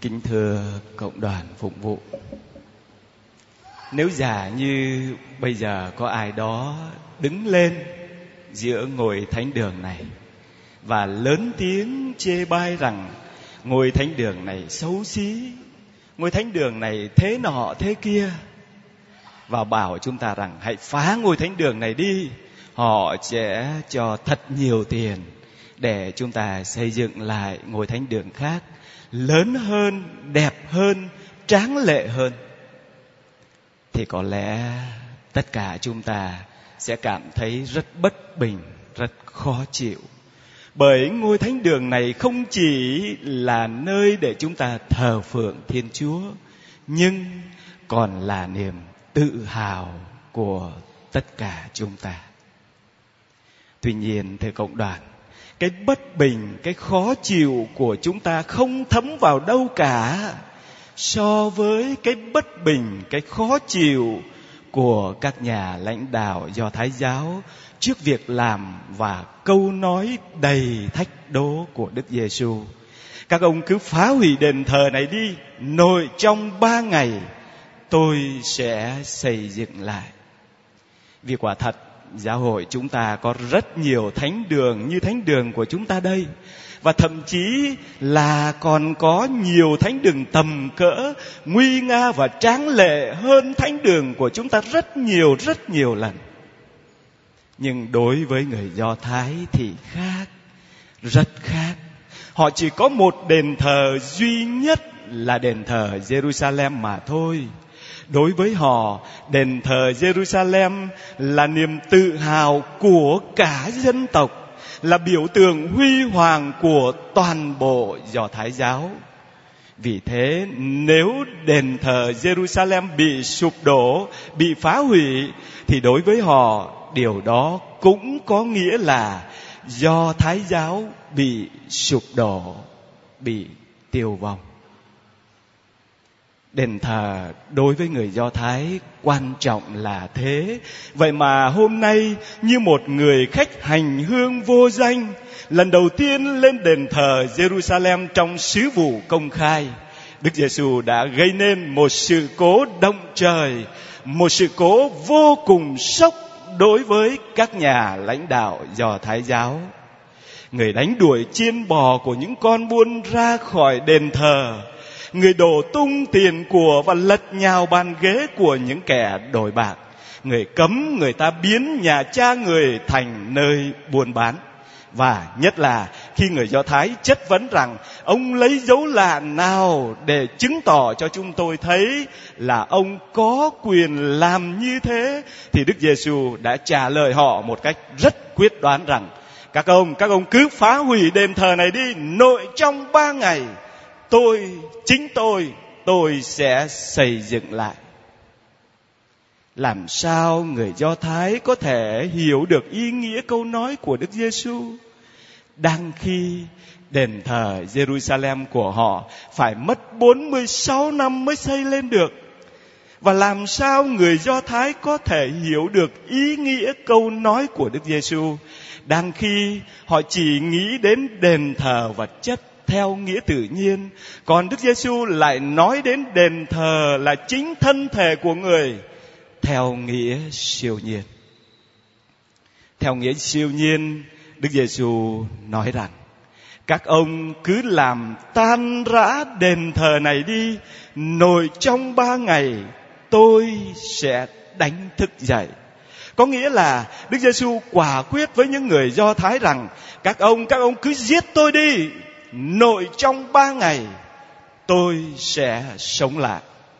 Kính thưa cộng đoàn phụng vụ, nếu giả như bây giờ có ai đó đứng lên giữa ngôi thánh đường này và lớn tiếng chê bai rằng ngôi thánh đường này xấu xí, ngôi thánh đường này thế nọ thế kia, và bảo chúng ta rằng hãy phá ngôi thánh đường này đi, họ sẽ cho thật nhiều tiền để chúng ta xây dựng lại ngôi thánh đường khác, lớn hơn, đẹp hơn, tráng lệ hơn, thì có lẽ tất cả chúng ta sẽ cảm thấy rất bất bình, rất khó chịu. Bởi ngôi thánh đường này không chỉ là nơi để chúng ta thờ phượng Thiên Chúa, nhưng còn là niềm tự hào của tất cả chúng ta. Tuy nhiên, thưa cộng đoàn, cái bất bình, cái khó chịu của chúng ta không thấm vào đâu cả so với cái bất bình, cái khó chịu của các nhà lãnh đạo Do Thái giáo trước việc làm và câu nói đầy thách đố của Đức Giêsu. Các ông cứ phá hủy đền thờ này đi, nội trong 3 ngày tôi sẽ xây dựng lại. Vì quả thật, giáo hội chúng ta có rất nhiều thánh đường như thánh đường của chúng ta đây, và thậm chí là còn có nhiều thánh đường tầm cỡ, nguy nga và tráng lệ hơn thánh đường của chúng ta rất nhiều lần. Nhưng đối với người Do Thái thì khác, rất khác. Họ chỉ có một đền thờ duy nhất là đền thờ Jerusalem mà thôi. Đối với họ, đền thờ Jerusalem là niềm tự hào của cả dân tộc, là biểu tượng huy hoàng của toàn bộ Do Thái giáo. Vì thế, nếu đền thờ Jerusalem bị sụp đổ, bị phá hủy, thì đối với họ, điều đó cũng có nghĩa là Do Thái giáo bị sụp đổ, bị tiêu vong. Đền thờ đối với người Do Thái quan trọng là thế. Vậy mà hôm nay, như một người khách hành hương vô danh, lần đầu tiên lên đền thờ Jerusalem trong sứ vụ công khai, Đức Giêsu đã gây nên một sự cố động trời, một sự cố vô cùng sốc đối với các nhà lãnh đạo Do Thái giáo. Người đánh đuổi chiên bò của những con buôn ra khỏi đền thờ, người đổ tung tiền của và lật nhào bàn ghế của những kẻ đổi bạc, người cấm người ta biến nhà cha người thành nơi buôn bán. Và nhất là khi người Do Thái chất vấn rằng ông lấy dấu lạ nào để chứng tỏ cho chúng tôi thấy là ông có quyền làm như thế, thì Đức Giêsu đã trả lời họ một cách rất quyết đoán rằng các ông cứ phá hủy đền thờ này đi, nội trong 3 ngày chính tôi sẽ xây dựng lại. Làm sao người Do Thái có thể hiểu được ý nghĩa câu nói của Đức Giêsu, đang khi đền thờ Jerusalem của họ phải mất 46 năm mới xây lên được? Và làm sao người Do Thái có thể hiểu được ý nghĩa câu nói của Đức Giêsu, đang khi họ chỉ nghĩ đến đền thờ vật chất theo nghĩa tự nhiên, còn Đức Giêsu lại nói đến đền thờ là chính thân thể của người theo nghĩa siêu nhiên. Theo nghĩa siêu nhiên, Đức Giêsu nói rằng các ông cứ làm tan rã đền thờ này đi, nội trong 3 ngày tôi sẽ đánh thức dậy. Có nghĩa là Đức Giêsu quả quyết với những người Do Thái rằng các ông cứ giết tôi đi, nội trong 3 ngày tôi sẽ sống lại.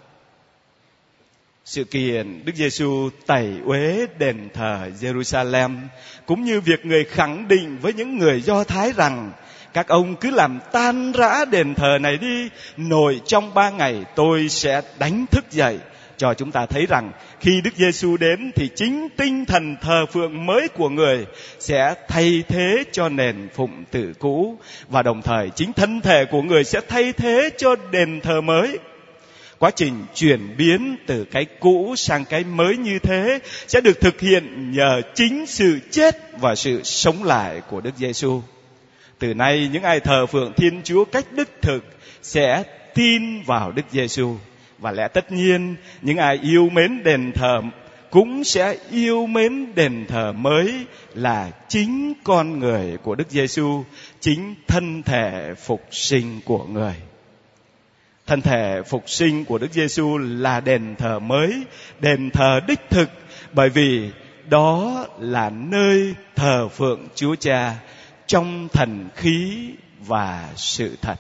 Sự kiện Đức Giêsu tẩy uế đền thờ Jerusalem, cũng như việc người khẳng định với những người Do Thái rằng các ông cứ làm tan rã đền thờ này đi, nội trong 3 ngày tôi sẽ đánh thức dậy, cho chúng ta thấy rằng khi Đức Giêsu đến thì chính tinh thần thờ phượng mới của người sẽ thay thế cho nền phụng tự cũ, và đồng thời chính thân thể của người sẽ thay thế cho đền thờ mới. Quá trình chuyển biến từ cái cũ sang cái mới như thế sẽ được thực hiện nhờ chính sự chết và sự sống lại của Đức Giêsu. Từ nay những ai thờ phượng Thiên Chúa cách đích thực sẽ tin vào Đức Giêsu, và lẽ tất nhiên những ai yêu mến đền thờ cũng sẽ yêu mến đền thờ mới là chính con người của Đức Giêsu, chính thân thể phục sinh của người. Thân thể phục sinh của Đức Giêsu là đền thờ mới, đền thờ đích thực, bởi vì đó là nơi thờ phượng Chúa Cha trong thần khí và sự thật.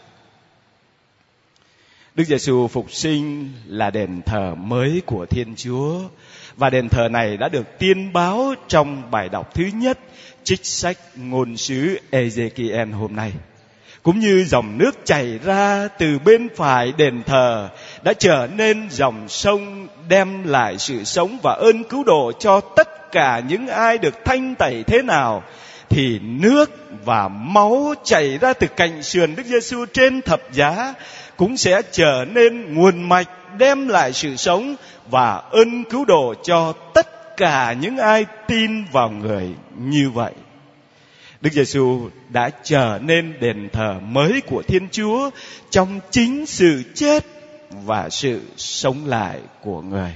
Đức Giêsu phục sinh là đền thờ mới của Thiên Chúa, và đền thờ này đã được tiên báo trong bài đọc thứ nhất trích sách ngôn sứ Ê-giê-ki-en hôm nay. Cũng như dòng nước chảy ra từ bên phải đền thờ đã trở nên dòng sông đem lại sự sống và ơn cứu độ cho tất cả những ai được thanh tẩy thế nào, thì nước và máu chảy ra từ cạnh sườn Đức Giêsu trên thập giá cũng sẽ trở nên nguồn mạch đem lại sự sống và ơn cứu độ cho tất cả những ai tin vào người như vậy. Đức Giêsu đã trở nên đền thờ mới của Thiên Chúa trong chính sự chết và sự sống lại của người.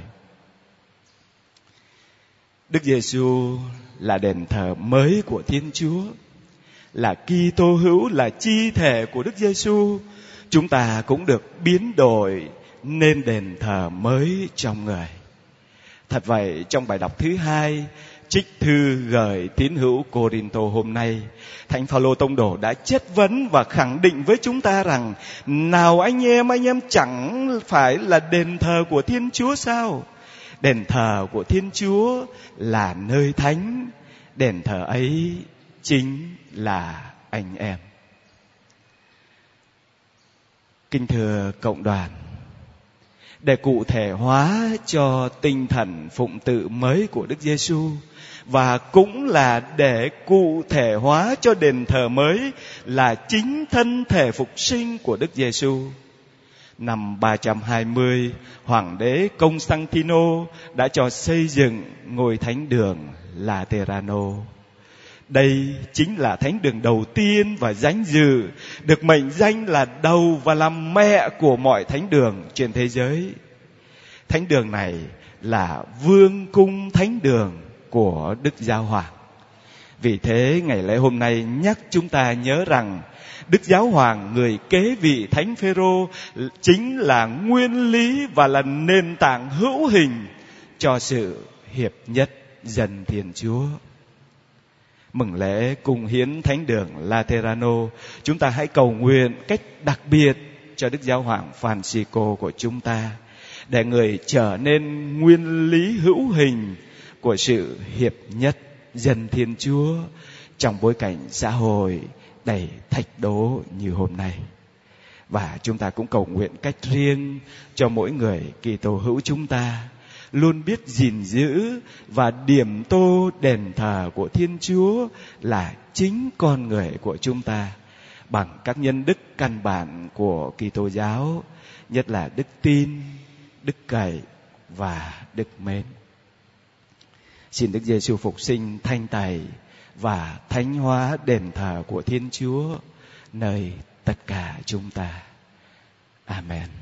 Đức Giêsu là đền thờ mới của Thiên Chúa, là Kitô hữu, là chi thể của Đức Giêsu. Chúng ta cũng được biến đổi nên đền thờ mới trong người. Thật vậy, trong bài đọc thứ hai trích thư gửi tín hữu Cô-rinh-tô hôm nay, Thánh Phao-lô tông đồ đã chất vấn và khẳng định với chúng ta rằng: nào anh em chẳng phải là đền thờ của Thiên Chúa sao? Đền thờ của Thiên Chúa là nơi thánh, đền thờ ấy chính là anh em. Kính thưa cộng đoàn, để cụ thể hóa cho tinh thần phụng tự mới của Đức Giêsu, và cũng là để cụ thể hóa cho đền thờ mới là chính thân thể phục sinh của Đức Giêsu, năm 320, Hoàng đế Constantino đã cho xây dựng ngôi thánh đường Laterano. Đây chính là thánh đường đầu tiên và danh dự, được mệnh danh là đầu và là mẹ của mọi thánh đường trên thế giới. Thánh đường này là vương cung thánh đường của Đức Giáo Hoàng. Vì thế ngày lễ hôm nay nhắc chúng ta nhớ rằng Đức Giáo Hoàng, người kế vị Thánh Phêrô, chính là nguyên lý và là nền tảng hữu hình cho sự hiệp nhất dân Thiên Chúa. Mừng lễ cung hiến thánh đường Laterano, chúng ta hãy cầu nguyện cách đặc biệt cho Đức Giáo Hoàng Francisco của chúng ta, để người trở nên nguyên lý hữu hình của sự hiệp nhất dân Thiên Chúa trong bối cảnh xã hội đầy thách đố như hôm nay. Và chúng ta cũng cầu nguyện cách riêng cho mỗi người Kitô hữu chúng ta luôn biết gìn giữ và điểm tô đền thờ của Thiên Chúa là chính con người của chúng ta bằng các nhân đức căn bản của Kitô giáo, nhất là đức tin, đức cậy và đức mến. Xin Đức Giêsu phục sinh thanh tẩy và thánh hóa đền thờ của Thiên Chúa nơi tất cả chúng ta. Amen.